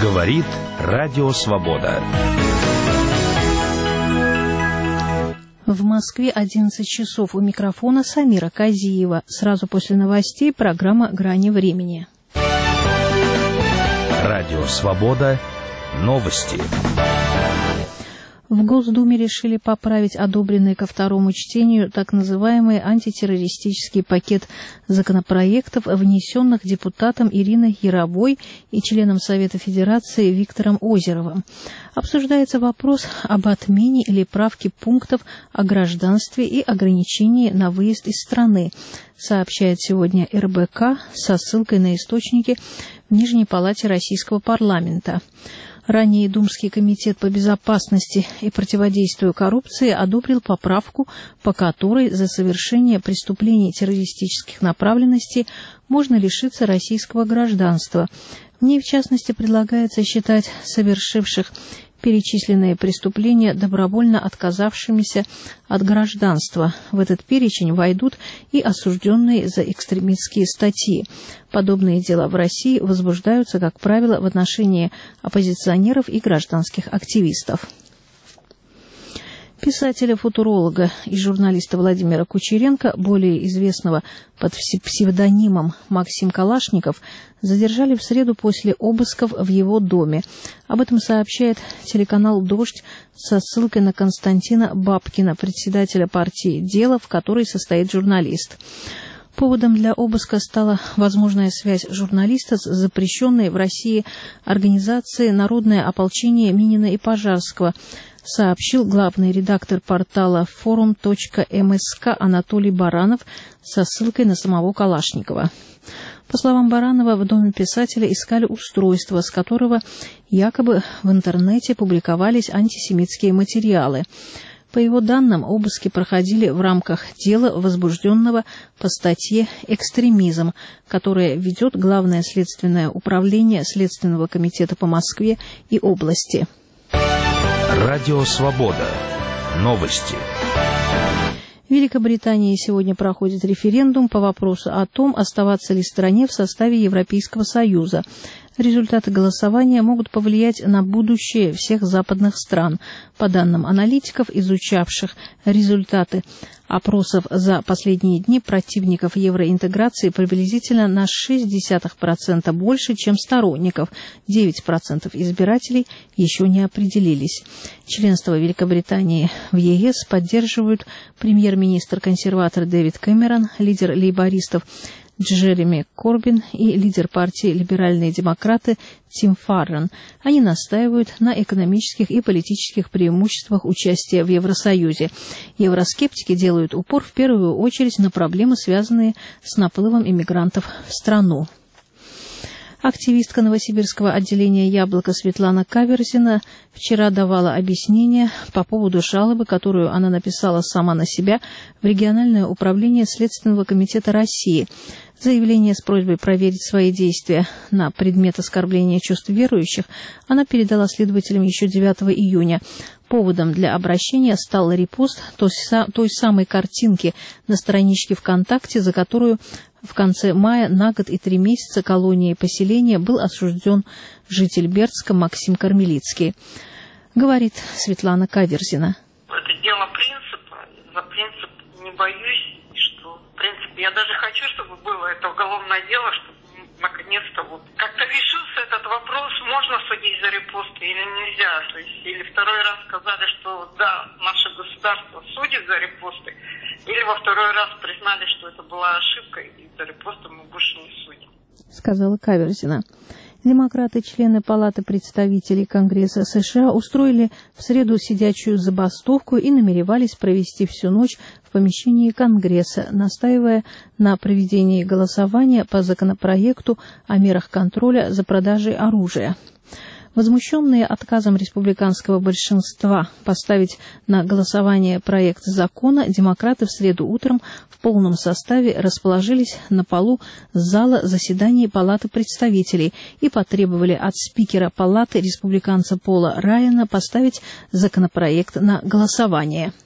Говорит Радио Свобода. В Москве 11 часов. У микрофона Самира Казиева. Сразу после новостей программа «Грани времени». Радио Свобода. Новости. В Госдуме решили поправить одобренный ко второму чтению так называемый антитеррористический пакет законопроектов, внесенных депутатом Ириной Яровой и членом Совета Федерации Виктором Озеровым. Обсуждается вопрос об отмене или правке пунктов о гражданстве и ограничении на выезд из страны, сообщает сегодня РБК со ссылкой на источники в Нижней палате Российского парламента. Ранее Думский комитет по безопасности и противодействию коррупции одобрил поправку, по которой за совершение преступлений террористических направленностей можно лишиться российского гражданства. В ней, в частности, предлагается считать совершивших перечисленные преступления добровольно отказавшимися от гражданства. В этот перечень войдут и осужденные за экстремистские статьи. Подобные дела в России возбуждаются, как правило, в отношении оппозиционеров и гражданских активистов. Писателя-футуролога и журналиста Владимира Кучеренко, более известного под псевдонимом Максим Калашников, задержали в среду после обысков в его доме. Об этом сообщает телеканал «Дождь» со ссылкой на Константина Бабкина, председателя партии «Дело», в которой состоит журналист. Поводом для обыска стала возможная связь журналиста с запрещенной в России организацией «Народное ополчение» Минина и Пожарского, сообщил главный редактор портала forum.msk Анатолий Баранов со ссылкой на самого Калашникова. По словам Баранова, в доме писателя искали устройство, с которого якобы в интернете публиковались антисемитские материалы. По его данным, обыски проходили в рамках дела, возбужденного по статье «Экстремизм», которое ведет Главное следственное управление Следственного комитета по Москве и области. Радио Свобода. Новости. В Великобритании сегодня проходит референдум по вопросу о том, оставаться ли стране в составе Европейского Союза. Результаты голосования могут повлиять на будущее всех западных стран. По данным аналитиков, изучавших результаты опросов за последние дни, противников евроинтеграции приблизительно на 0,6% больше, чем сторонников. 9% избирателей еще не определились. Членство Великобритании в ЕС поддерживают премьер-министр-консерватор Дэвид Кэмерон, лидер лейбористов Джереми Корбин и лидер партии «Либеральные демократы» Тим Фаррен. Они настаивают на экономических и политических преимуществах участия в Евросоюзе. Евроскептики делают упор в первую очередь на проблемы, связанные с наплывом иммигрантов в страну. Активистка новосибирского отделения «Яблоко» Светлана Каверзина вчера давала объяснение по поводу жалобы, которую она написала сама на себя в региональное управление Следственного комитета России. Заявление с просьбой проверить свои действия на предмет оскорбления чувств верующих она передала следователям еще 9 июня. Поводом для обращения стал репост той самой картинки на страничке ВКонтакте, за которую в конце мая на год и 3 месяца колонии и поселения был осужден житель Бердска Максим Кармелицкий. Говорит Светлана Каверзина. Это дело принципа. За принцип не боюсь. В принципе, я даже хочу, чтобы было это уголовное дело, чтобы наконец-то как-то решился этот вопрос, можно судить за репосты или нельзя. То есть, или второй раз сказали, что да, наше государство судит за репосты, или во второй раз признали, что это была ошибка, и за репосты мы больше не судим. Сказала Каверзина. Демократы, члены Палаты представителей Конгресса США, устроили в среду сидячую забастовку и намеревались провести всю ночь в помещении Конгресса, настаивая на проведении голосования по законопроекту о мерах контроля за продажей оружия. Возмущенные отказом республиканского большинства поставить на голосование проект закона, демократы в среду утром в полном составе расположились на полу зала заседаний Палаты представителей и потребовали от спикера Палаты республиканца Пола Райана поставить законопроект на голосование.